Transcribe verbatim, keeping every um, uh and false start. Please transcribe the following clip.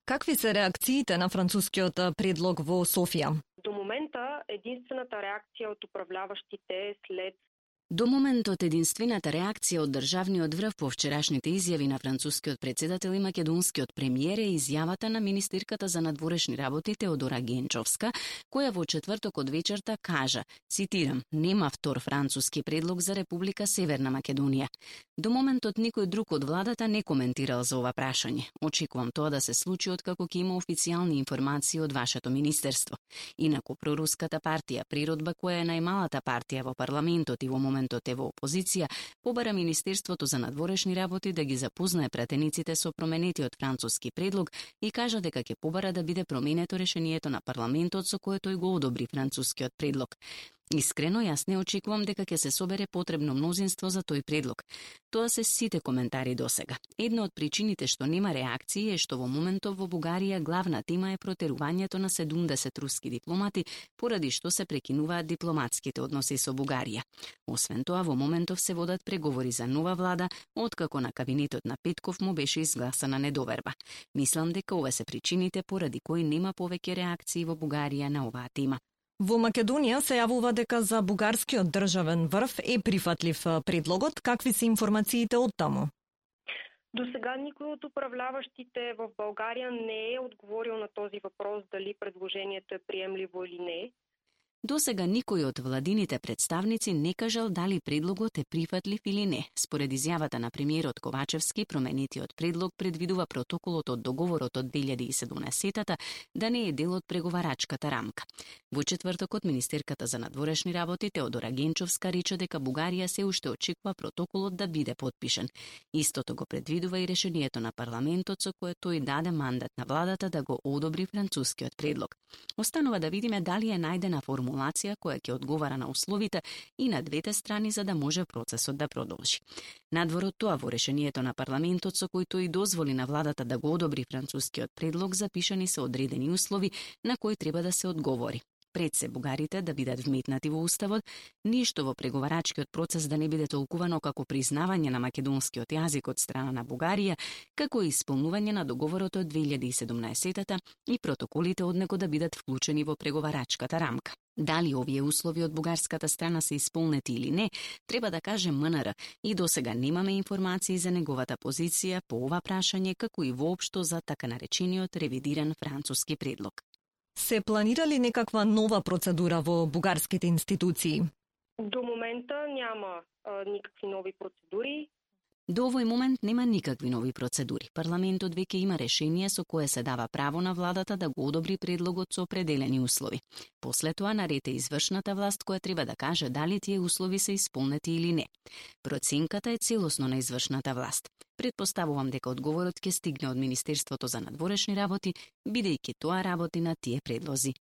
Какви се реакциите на францускиот предлог во Софија? До момента единствената реакција од управляващите след До моментот единствената реакција од државниот врв по вчерашните изјави на францускиот претседател и македонскиот премиер е изјавата на министерката за надворешни работи Теодора Генчовска, која во четврток од вечерта кажа, цитирам, нема втор француски предлог за Република Северна Македонија. До моментот никој друг од владата не коментирал за ова прашање. Очекувам тоа да се случи откако ќе има официјални информации од вашето министерство. Инаку проруската партија Природба, која е најмалата партија во парламентот и во моментот е во опозиција, побара Министерството за надворешни работи да ги запознае пратениците со променетиот француски предлог и кажа дека ќе побара да биде променето решението на парламентот со кое тој го одобри францускиот предлог. Искрено, јас не очекувам дека ќе се собере потребно мнозинство за тој предлог. Тоа се сите коментари досега. Една од причините што нема реакции е што во моментов во Бугарија главна тема е протерувањето на седумдесет руски дипломати, поради што се прекинуваат дипломатските односи со Бугарија. Освен тоа, во моментов се водат преговори за нова влада, откако на кабинетот на Петков му беше изгласана недоверба. Мислам дека ова се причините поради кои нема повеќе реакции во Бугарија на оваа тема. Во Македонија се јавува дека за бугарскиот државен врв е прифатлив предлогот. Какви се информациите од таму? До сега никој од управляващите в Българија не е одговорил на този въпрос дали предложението е приемливо или не. До сега никој од владините представници не кажал дали предлогот е прифатлив или не. Според изјавата на премиерот Ковачевски, променетиот предлог предвидува протоколот од договорот од две илјади и седумнаесетта да не е дел од преговарачката рамка. Во четвртокот министерката за надворешни работи Теодора Генчовска рече дека Бугарија се уште очекува протоколот да биде потпишен. Истото го предвидува и решението на парламентот со кое тој даде мандат на владата да го одобри францускиот предлог. Останува да видиме дали е најдена формула формулација која ќе одговара на условите и на двете страни за да може процесот да продолжи. Надвор од тоа, во решението на парламентот со кој тој дозволи на владата да го одобри францускиот предлог, запишани се одредени услови на кои треба да се одговори. Пред се бугарите да бидат вметнати во уставот, ништо во преговарачкиот процес да не биде толкувано како признавање на македонскиот јазик од страна на Бугарија, како и исполнување на договорот од две илјади и седумнаесетта и протоколите од него да бидат вклучени во преговарачката рамка. Дали овие услови од бугарската страна се исполнети или не, треба да каже МНР и досега немаме информации за неговата позиција по ова прашање, како и воопшто за така наречениот ревидиран француски предлог. Се планира ли некаква нова процедура во бугарските институции? До момента няма а, никакви нови процедури. До овој момент нема никакви нови процедури. Парламентот веќе има решение со кое се дава право на владата да го одобри предлогот со определени услови. После тоа наред е извршната власт која треба да каже дали тие услови се исполнети или не. Проценката е целосно на извршната власт. Предпоставувам дека одговорот ќе стигне од Министерството за надворешни работи, бидејќи тоа работи на тие предлози.